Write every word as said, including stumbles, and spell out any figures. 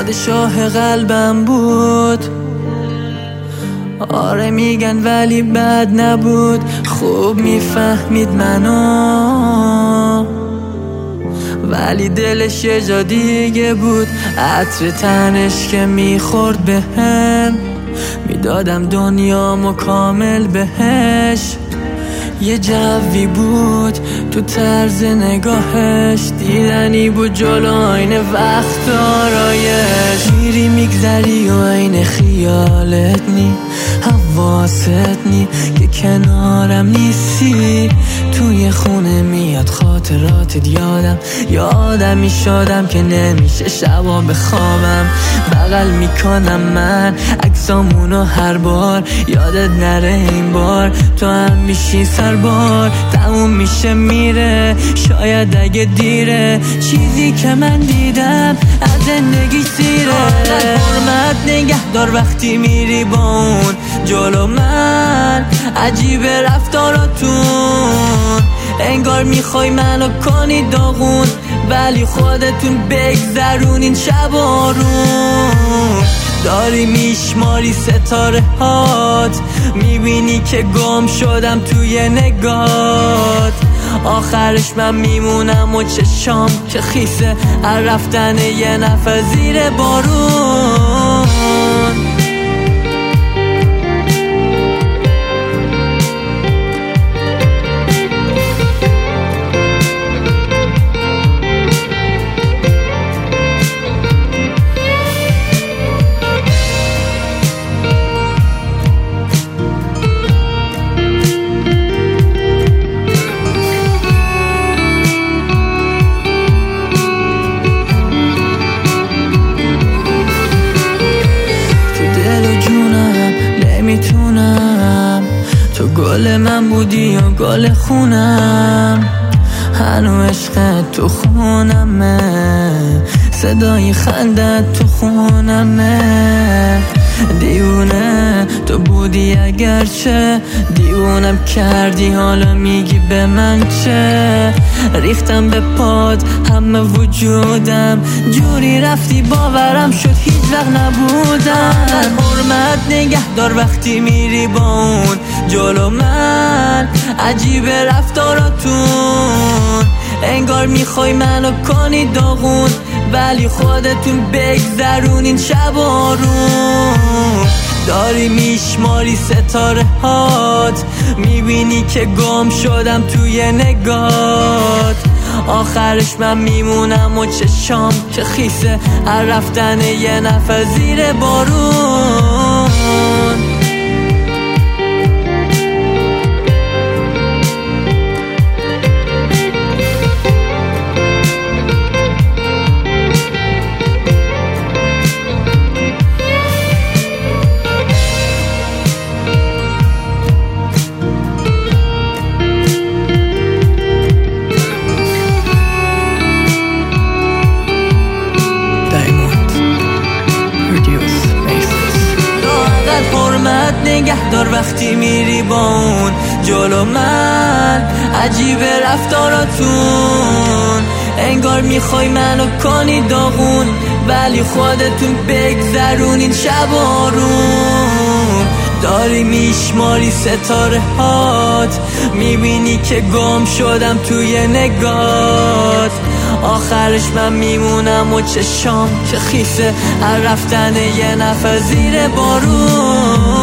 پادشاه قلبم بود. آره میگن ولی بد نبود، خوب میفهمید منو، ولی دلش یه جا دیگه بود. عطر تنش که میخورد بهم، میدادم دنیامو کامل بهش. یه جوی بود تو طرز نگاهش، دیدنی بود جلو آینه وقت آرایش. میری میگذری و عین خیالت نی، حواست نی که کنارم نیستی. توی خونه میاد خاطراتت یادم، یادم شادم که نمیشه شبا بخوابم. بغل میکنم من عکسامونو هر بار، یادت نره این بار تو هم میشی سربار. تموم میشه میره شاید اگه دیره، چیزی که من دیدم از زندگی سیره. حرمت نگهدار وقتی میری با اون جلو من، عجیبه رفتاراتون، انگار میخوای منو کنی داغون، ولی خودتون بگذرونین شب آروم. داری میشماری ستاره هات، میبینی که گم شدم توی نگات. آخرش من میمونم و چشام که خیسه هر رفتن یه نفر زیر بارون. تو گل من بودی و گل خونم، هنو عشقت تو خونمه، صدای خندت تو خونمه. دیوونه تو بودی اگرچه، دیوونم کردی حالا میگی به من چه. ریختم به پاد همه وجودم، جوری رفتی باورم شد هیچ وقت نبودم. حرمت نگهدار وقتی میری با اون جلو من، عجیبه رفتاراتون، انگار میخوای منو کنی داغون، ولی خودتون بگذرونین شب آروم. داری میشماری ستاره هات، میبینی که گم شدم توی نگات. آخرش من میمونم و چشام که خیسه هر رفتن یه نفر زیر بارون. نگهدار وقتی میری با اون جلو من، عجیبه رفتاراتون، انگار میخوای منو کنی داغون، ولی خودتون بگذرونین شب آروم. داری میشماری ستاره هات، میبینی که گم شدم توی نگات. آخرش من میمونم و چشام که خیسه هر رفتن یه نفر زیر بارون.